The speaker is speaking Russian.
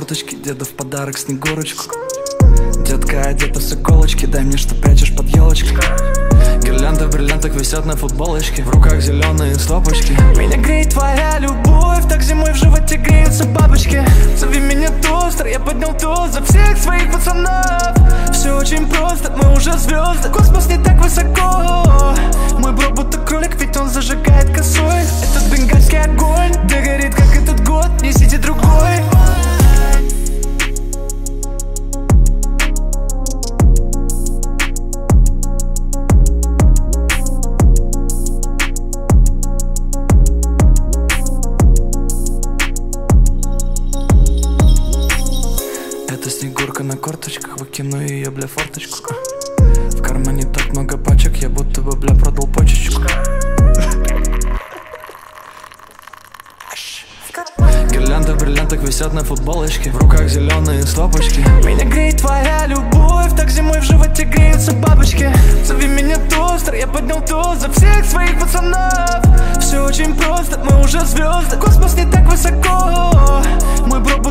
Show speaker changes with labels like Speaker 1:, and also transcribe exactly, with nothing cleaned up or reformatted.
Speaker 1: курточке, деду в подарок снегурочку. Детка одета в соколочки, дай мне, что прячешь под елочкой. Гирлянды в бриллиантах висят на футболочке, в руках зеленые стопочки. Меня греет твоя любовь, так зимой в животе греются бабочки. Зови меня тостер, я поднял тост за всех своих пацанов. Все очень просто, мы уже звезды, космос не так высоко. Мой бро будто кролик, ведь он зажигает косой. Этот бенгальский огонь, да горит как этот год, несите другой. Это снегурка на корточках, выкину ее, бля, форточку. В кармане так много пачек, я будто бы, бля, продал почечку. Гирлянды в бриллиантах висят на футболочке, в руках зеленые стопочки. Меня греет твоя любовь, так зимой в животе греются бабочки. Зови меня тостер, я поднял тост за всех своих пацанов. Все очень просто, мы уже звезды, космос не так высоко. Мой бро